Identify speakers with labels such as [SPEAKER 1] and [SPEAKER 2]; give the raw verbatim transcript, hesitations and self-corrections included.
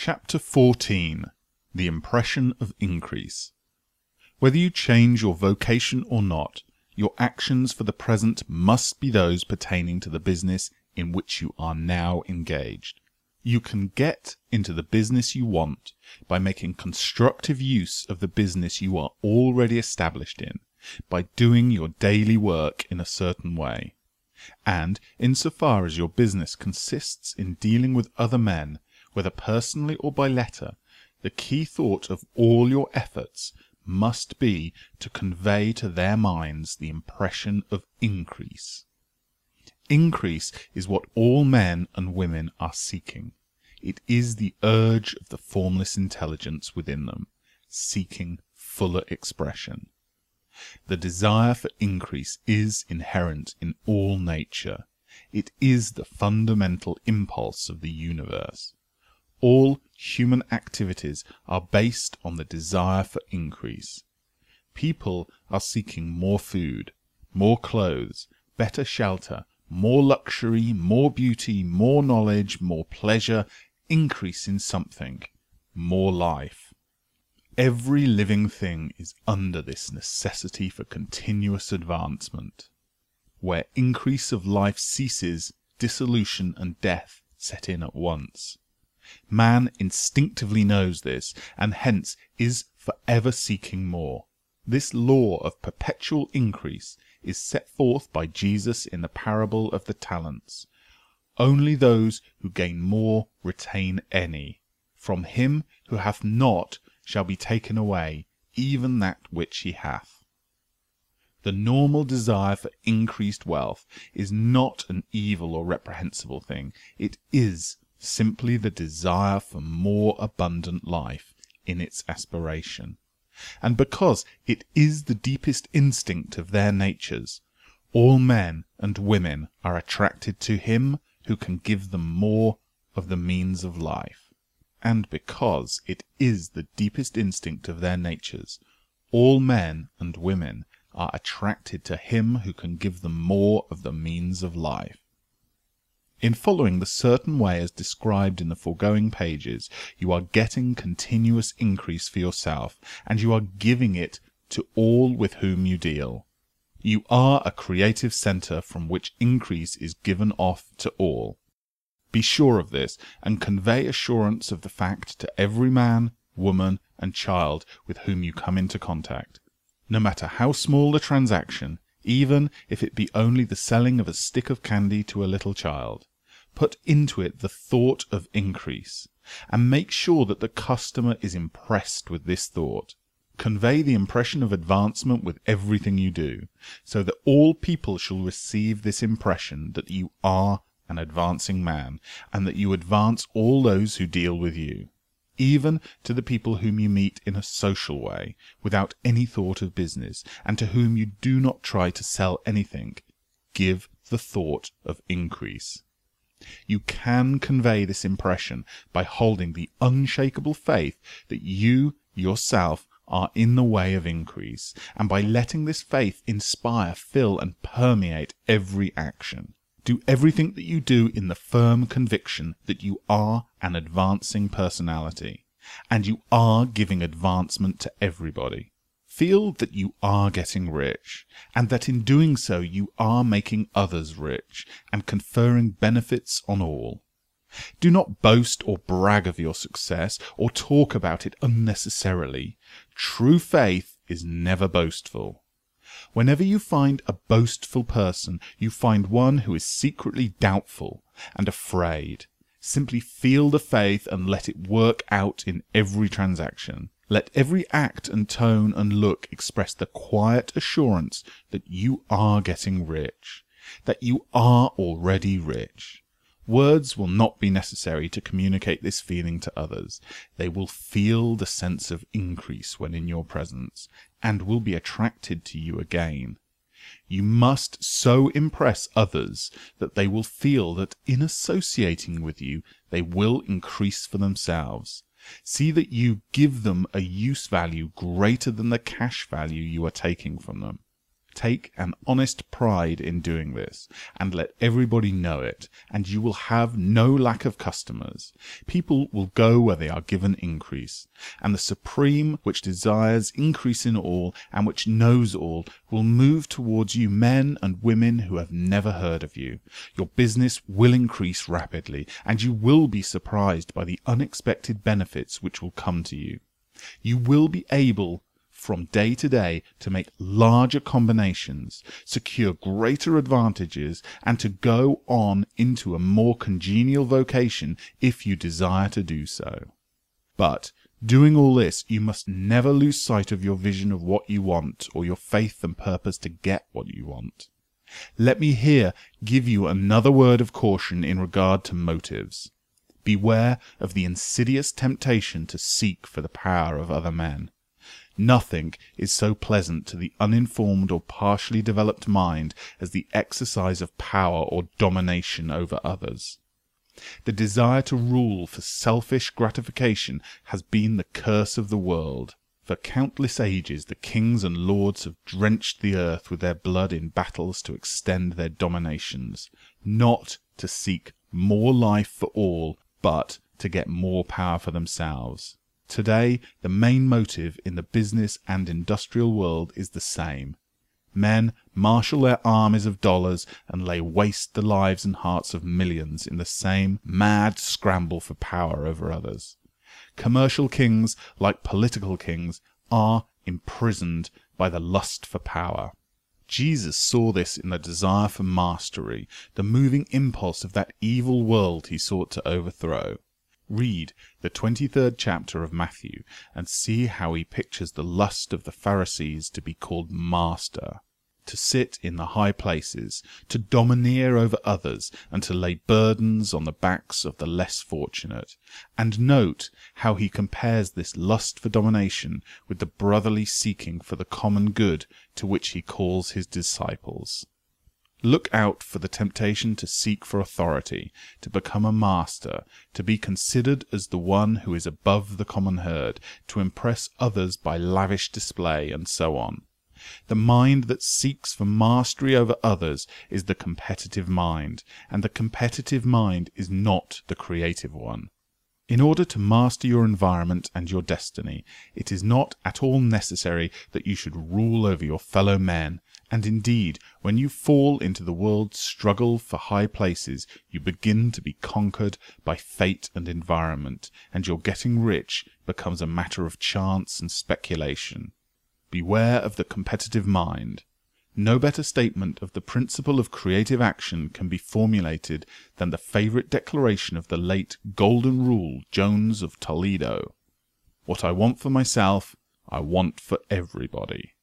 [SPEAKER 1] Chapter fourteen. The Impression of Increase. Whether you change your vocation or not, your actions for the present must be those pertaining to the business in which you are now engaged. You can get into the business you want by making constructive use of the business you are already established in, by doing your daily work in a certain way. And, insofar as your business consists in dealing with other men, whether personally or by letter, the key thought of all your efforts must be to convey to their minds the impression of increase. Increase is what all men and women are seeking. It is the urge of the formless intelligence within them, seeking fuller expression. The desire for increase is inherent in all nature. It is the fundamental impulse of the universe. All human activities are based on the desire for increase. People are seeking more food, more clothes, better shelter, more luxury, more beauty, more knowledge, more pleasure, increase in something, more life. Every living thing is under this necessity for continuous advancement. Where increase of life ceases, dissolution and death set in at once. Man instinctively knows this, and hence is forever seeking more. This law of perpetual increase is set forth by Jesus in the parable of the talents. Only those who gain more retain any. From him who hath not shall be taken away even that which he hath. The normal desire for increased wealth is not an evil or reprehensible thing. It is simply the desire for more abundant life in its aspiration. And because it is the deepest instinct of their natures, all men and women are attracted to him who can give them more of the means of life. And because it is the deepest instinct of their natures, all men and women are attracted to him who can give them more of the means of life. In following the certain way as described in the foregoing pages, you are getting continuous increase for yourself, and you are giving it to all with whom you deal. You are a creative centre from which increase is given off to all. Be sure of this, and convey assurance of the fact to every man, woman, and child with whom you come into contact. No matter how small the transaction, even if it be only the selling of a stick of candy to a little child, put into it the thought of increase, and make sure that the customer is impressed with this thought. Convey the impression of advancement with everything you do, so that all people shall receive this impression that you are an advancing man, and that you advance all those who deal with you. Even to the people whom you meet in a social way, without any thought of business, and to whom you do not try to sell anything, give the thought of increase. You can convey this impression by holding the unshakable faith that you yourself are in the way of increase, and by letting this faith inspire, fill, and permeate every action. Do everything that you do in the firm conviction that you are an advancing personality, and you are giving advancement to everybody. Feel that you are getting rich, and that in doing so you are making others rich, and conferring benefits on all. Do not boast or brag of your success, or talk about it unnecessarily. True faith is never boastful. Whenever you find a boastful person, you find one who is secretly doubtful and afraid. Simply feel the faith and let it work out in every transaction. Let every act and tone and look express the quiet assurance that you are getting rich, that you are already rich. Words will not be necessary to communicate this feeling to others. They will feel the sense of increase when in your presence, and will be attracted to you again. You must so impress others that they will feel that in associating with you they will increase for themselves. See that you give them a use value greater than the cash value you are taking from them. Take an honest pride in doing this, and let everybody know it, and you will have no lack of customers. People will go where they are given increase, and the Supreme, which desires increase in all, and which knows all, will move towards you men and women who have never heard of you. Your business will increase rapidly, and you will be surprised by the unexpected benefits which will come to you. You will be able from day to day to make larger combinations, secure greater advantages, and to go on into a more congenial vocation if you desire to do so. But doing all this, you must never lose sight of your vision of what you want, or your faith and purpose to get what you want. Let me here give you another word of caution in regard to motives. Beware of the insidious temptation to seek for the power of other men. Nothing is so pleasant to the uninformed or partially developed mind as the exercise of power or domination over others. The desire to rule for selfish gratification has been the curse of the world. For countless ages the kings and lords have drenched the earth with their blood in battles to extend their dominations, not to seek more life for all, but to get more power for themselves. Today, the main motive in the business and industrial world is the same. Men marshal their armies of dollars and lay waste the lives and hearts of millions in the same mad scramble for power over others. Commercial kings, like political kings, are imprisoned by the lust for power. Jesus saw this in the desire for mastery, the moving impulse of that evil world he sought to overthrow. Read the twenty-third chapter of Matthew and see how he pictures the lust of the Pharisees to be called master, to sit in the high places, to domineer over others, and to lay burdens on the backs of the less fortunate. And note how he compares this lust for domination with the brotherly seeking for the common good to which he calls his disciples. Look out for the temptation to seek for authority, to become a master, to be considered as the one who is above the common herd, to impress others by lavish display, and so on. The mind that seeks for mastery over others is the competitive mind, and the competitive mind is not the creative one. In order to master your environment and your destiny, it is not at all necessary that you should rule over your fellow men, and indeed, when you fall into the world's struggle for high places, you begin to be conquered by fate and environment, and your getting rich becomes a matter of chance and speculation. Beware of the competitive mind. No better statement of the principle of creative action can be formulated than the favourite declaration of the late Golden Rule Jones of Toledo. What I want for myself, I want for everybody.